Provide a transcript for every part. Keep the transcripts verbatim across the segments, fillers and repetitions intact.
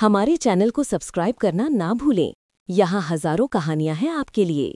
हमारे चैनल को सब्सक्राइब करना ना भूलें। यहाँ हजारों कहानियां हैं आपके लिए।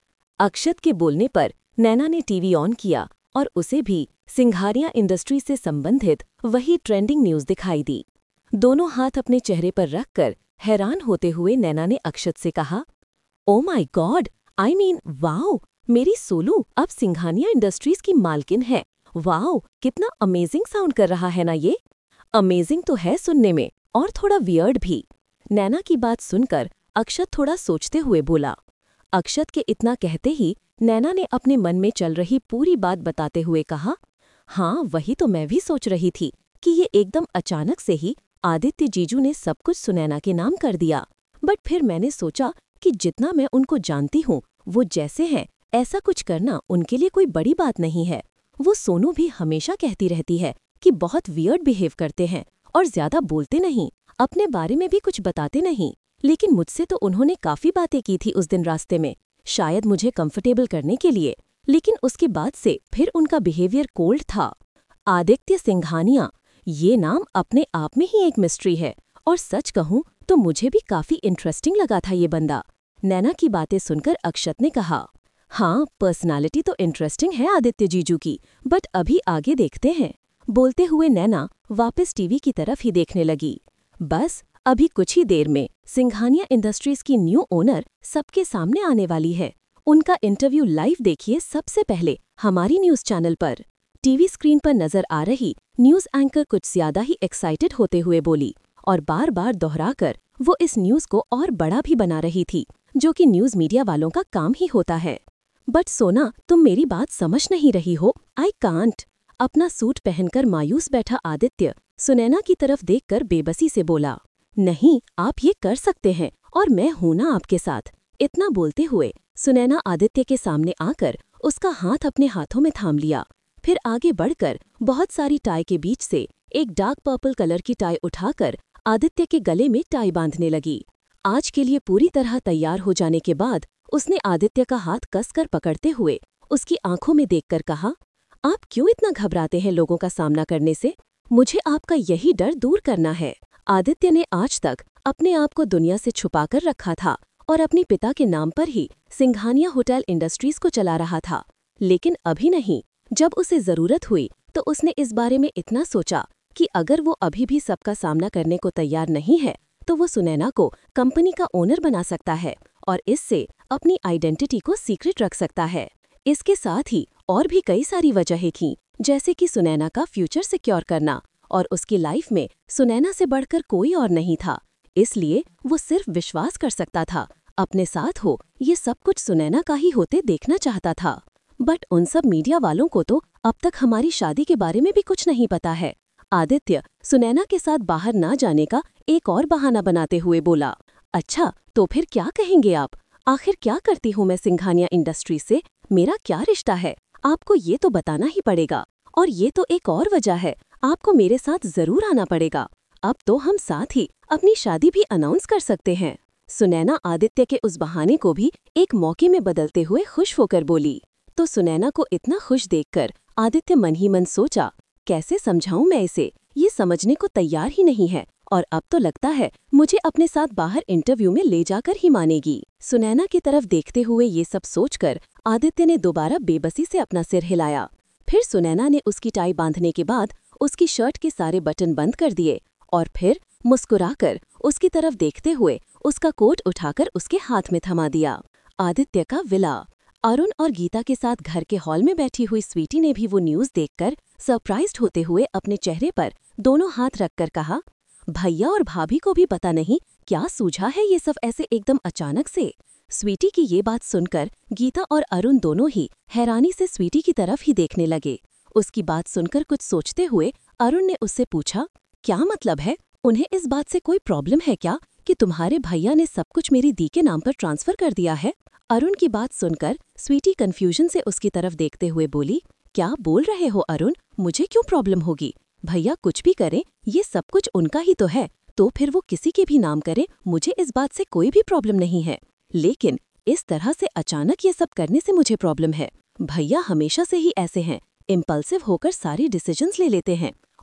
अक्षत के बोलने पर नैना ने टीवी ऑन किया और उसे भी सिंघानिया इंडस्ट्री से संबंधित वही ट्रेंडिंग न्यूज़ दिखाई दी। दोनों हाथ अपने चेहरे पर रखकर हैरान होते हुए नैना ने अक्षत से कहा, oh my God, I mean wow, मेरी सोलू अब सिंघानिया इंडस्ट्रीज की मालकिन है। वाओ, कितना अमेजिंग साउंड कर रहा है ना ये। अमेजिंग तो है सुनने में, और थोड़ा वियर्ड भी। नैना की बात सुनकर अक्षत थोड़ा सोचते हुए बोला। अक्षत के इतना कहते ही नैना ने अपने मन में चल रही पूरी बात बताते हुए कहा, हाँ वही तो मैं भी सोच रही थी कि ये एकदम अचानक से ही आदित्य जीजू ने सब कुछ सुनैना के नाम कर दिया। बट फिर मैंने सोचा कि जितना मैं उनको जानती हूँ वो जैसे हैं ऐसा कुछ करना उनके लिए कोई बड़ी बात नहीं है। वो सोनू भी हमेशा कहती रहती है कि बहुत वियर्ड बिहेव करते हैं और ज्यादा बोलते नहीं, अपने बारे में भी कुछ बताते नहीं। लेकिन मुझसे तो उन्होंने काफी बातें की थी उस दिन रास्ते में, शायद मुझे कंफर्टेबल करने के लिए, लेकिन उसके बाद से फिर उनका बिहेवियर कोल्ड था। आदित्य सिंघानिया, ये नाम अपने आप में ही एक मिस्ट्री है, और सच कहूँ तो मुझे भी काफी इंटरेस्टिंग लगा था ये बंदा। नैना की बातें सुनकर अक्षत ने कहा, हाँ पर्सनालिटी तो इंटरेस्टिंग है आदित्य जीजू की, बट अभी आगे देखते हैं। बोलते हुए नैना वापस टीवी की तरफ ही देखने लगी। बस अभी कुछ ही देर में सिंघानिया इंडस्ट्रीज की न्यू ओनर सबके सामने आने वाली है। उनका इंटरव्यू लाइव देखिए सबसे पहले हमारी न्यूज चैनल पर। टीवी स्क्रीन पर नजर आ रही न्यूज एंकर कुछ ज्यादा ही एक्साइटेड होते हुए बोली, और बार बार दोहराकर वो इस न्यूज को और बड़ा भी बना रही थी, जो कि न्यूज मीडिया वालों का काम ही होता है। बट सोना, तुम मेरी बात समझ नहीं रही हो। I can't. अपना सूट पहनकर मायूस बैठा आदित्य सुनैना की तरफ देखकर बेबसी से बोला, नहीं आप ये कर सकते हैं और मैं हूं ना आपके साथ। इतना बोलते हुए सुनैना आदित्य के सामने आकर उसका हाथ अपने हाथों में थाम लिया। फिर आगे बढ़कर बहुत सारी टाई के बीच से एक डार्क पर्पल कलर की टाई उठाकर आदित्य के गले में टाई बांधने लगी। आज के लिए पूरी तरह तैयार हो जाने के बाद उसने आदित्य का हाथ कसकर पकड़ते हुए उसकी आंखों में देखकर कहा, आप क्यों इतना घबराते हैं लोगों का सामना करने से? मुझे आपका यही डर दूर करना है। आदित्य ने आज तक अपने आप को दुनिया से छुपाकर रखा था और अपने पिता के नाम पर ही सिंघानिया होटल इंडस्ट्रीज को चला रहा था। लेकिन अभी नहीं, जब उसे जरूरत हुई तो उसने इस बारे में इतना सोचा कि अगर वो अभी भी सबका सामना करने को तैयार नहीं है तो वो सुनैना को कंपनी का ओनर बना सकता है और इससे अपनी आइडेंटिटी को सीक्रेट रख सकता है। इसके साथ ही और भी कई सारी वजहें थीं, जैसे कि सुनैना का फ्यूचर सिक्योर करना, और उसकी लाइफ में सुनैना से बढ़कर कोई और नहीं था, इसलिए वो सिर्फ विश्वास कर सकता था अपने साथ हो ये सब कुछ सुनैना का ही होते देखना चाहता था। बट उन सब मीडिया वालों को तो अब तक हमारी शादी के बारे में भी कुछ नहीं पता है। आदित्य सुनैना के साथ बाहर ना जाने का एक और बहाना बनाते हुए बोला, अच्छा तो फिर क्या कहेंगे आप? आखिर क्या करती हूँ मैं सिंघानिया इंडस्ट्री से? मेरा क्या रिश्ता है? आपको ये तो बताना ही पड़ेगा। और ये तो एक और वजह है, आपको मेरे साथ जरूर आना पड़ेगा। अब तो हम साथ ही अपनी शादी भी अनाउंस कर सकते हैं। सुनैना आदित्य के उस बहाने को भी एक मौके में बदलते हुए खुश होकर बोली। तो सुनैना को इतना खुश देखकर आदित्य मन ही मन सोचा, कैसे समझाऊं मैं इसे? ये समझने को तैयार ही नहीं है, और अब तो लगता है मुझे अपने साथ बाहर इंटरव्यू में ले जाकर ही मानेगी। सुनैना की तरफ देखते हुए ये सब सोचकर आदित्य ने दोबारा बेबसी से अपना सिर हिलाया। फिर सुनैना ने उसकी टाई बांधने के बाद उसकी शर्ट के सारे बटन बंद कर दिए और फिर मुस्कुराकर उसकी तरफ देखते हुए उसका कोट उठाकर उसके हाथ में थमा दिया। आदित्य का विला। अरुण और गीता के साथ घर के हॉल में बैठी हुई स्वीटी ने भी वो न्यूज़ देखकर सरप्राइज्ड होते हुए अपने चेहरे पर दोनों हाथ रखकर कहा, भैया और भाभी को भी पता नहीं क्या सूझा है ये सब ऐसे एकदम अचानक से। स्वीटी की ये बात सुनकर गीता और अरुण दोनों ही हैरानी से स्वीटी की तरफ ही देखने लगे। उसकी बात सुनकर कुछ सोचते हुए अरुण ने उससे पूछा, क्या मतलब है? उन्हें इस बात से कोई प्रॉब्लम है क्या कि तुम्हारे भैया ने सब कुछ मेरी दी के नाम पर ट्रांसफर कर दिया है? अरुण की बात सुनकर स्वीटी कंफ्यूजन से उसकी तरफ देखते हुए बोली, क्या बोल रहे हो अरुण? मुझे क्यों प्रॉब्लम होगी? भैया कुछ भी करें, ये सब कुछ उनका ही तो है, तो फिर वो किसी के भी नाम करें, मुझे इस बात से कोई भी प्रॉब्लम नहीं है। लेकिन इस तरह से अचानक ये सब करने से मुझे प्रॉब्लम है। भैया हमेशा से ही ऐसे हैं, इम्पल्सिव होकर सारे डिसीजंस ले लेते हैं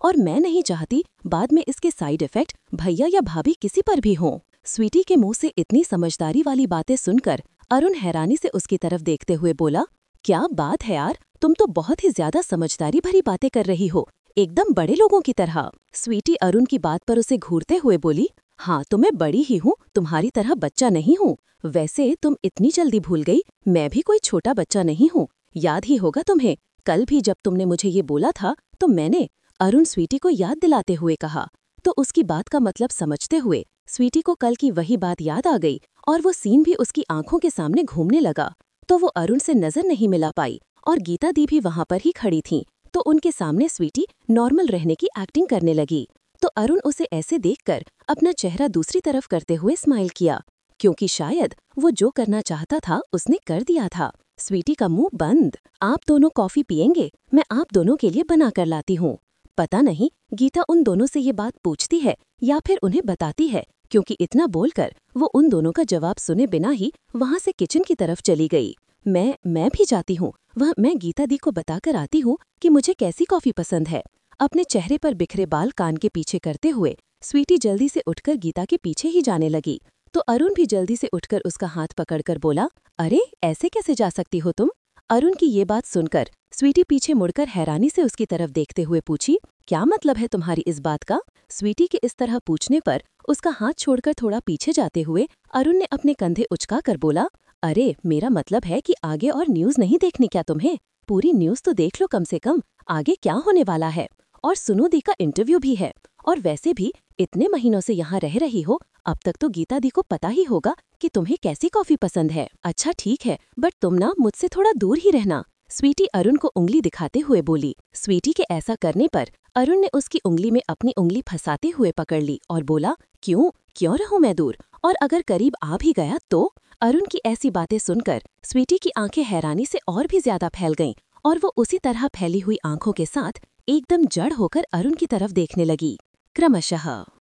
और मैं नहीं चाहती बाद में इसके साइड इफेक्ट भैया या भाभी किसी पर भी हों। स्वीटी के मुंह से इतनी समझदारी वाली बातें सुनकर अरुण हैरानी से उसकी तरफ देखते हुए बोला, क्या बात है यार, तुम तो बहुत ही ज्यादा समझदारी भरी बातें कर रही हो, एकदम बड़े लोगों की तरह। स्वीटी अरुण की बात पर उसे घूरते हुए बोली, हाँ तो मैं बड़ी ही हूँ, तुम्हारी तरह बच्चा नहीं हूँ। वैसे तुम इतनी जल्दी भूल गई, मैं भी कोई छोटा बच्चा नहीं हूँ। याद ही होगा तुम्हें, कल भी जब तुमने मुझे ये बोला था तो मैंने। अरुण स्वीटी को याद दिलाते हुए कहा। तो उसकी बात का मतलब समझते हुए स्वीटी को कल की वही बात याद आ गई और वो सीन भी उसकी आंखों के सामने घूमने लगा। तो वो अरुण से नजर नहीं मिला पाई और गीता दी भी वहां पर ही खड़ी थीं। तो उनके सामने स्वीटी नॉर्मल रहने की एक्टिंग करने लगी। तो अरुण उसे ऐसे देखकर अपना चेहरा दूसरी तरफ करते हुए स्माइल किया, क्योंकि शायद वो जो करना चाहता था उसने कर दिया था। स्वीटी का मुंह बंद। आप दोनों कॉफी पियेंगे? मैं आप दोनों के लिए बना कर लाती हूँ। पता नहीं गीता उन दोनों से ये बात पूछती है या फिर उन्हें बताती है, क्योंकि इतना बोलकर वो उन दोनों का जवाब सुने बिना ही वहां से किचन की तरफ चली गई। मैं मैं भी जाती हूँ, वह मैं गीता दी को बताकर आती हूँ कि मुझे कैसी कॉफी पसंद है। अपने चेहरे पर बिखरे बाल कान के पीछे करते हुए स्वीटी जल्दी से उठकर गीता के पीछे ही जाने लगी। तो अरुण भी जल्दी से उठकर उसका हाथ पकड़कर बोला, अरे ऐसे कैसे जा सकती हो तुम? अरुण की ये बात सुनकर स्वीटी पीछे मुड़कर हैरानी से उसकी तरफ देखते हुए पूछी, क्या मतलब है तुम्हारी इस बात का? स्वीटी के इस तरह पूछने पर उसका हाथ छोड़कर थोड़ा पीछे जाते हुए अरुण ने अपने कंधे उचका कर बोला, अरे मेरा मतलब है कि आगे और न्यूज़ नहीं देखनी क्या तुम्हें? पूरी न्यूज़ तो देख लो कम से कम, आगे क्या होने वाला है। और सुनो दी का इंटरव्यू भी है। और वैसे भी इतने महीनों से यहाँ रह रही हो, अब तक तो गीता दी को पता ही होगा कि तुम्हें कैसी कॉफी पसंद है। अच्छा ठीक है, बट तुम ना मुझसे थोड़ा दूर ही रहना। स्वीटी अरुण को उंगली दिखाते हुए बोली। स्वीटी के ऐसा करने पर अरुण ने उसकी उंगली में अपनी उंगली फंसाते हुए पकड़ ली और बोला, क्यों क्यों रहूं मैं दूर, और अगर करीब आ भी गया तो? अरुण की ऐसी बातें सुनकर स्वीटी की आंखें हैरानी से और भी ज्यादा फैल गईं और वो उसी तरह फैली हुई आंखों के साथ एकदम जड़ होकर अरुण की तरफ देखने लगी। क्रमशः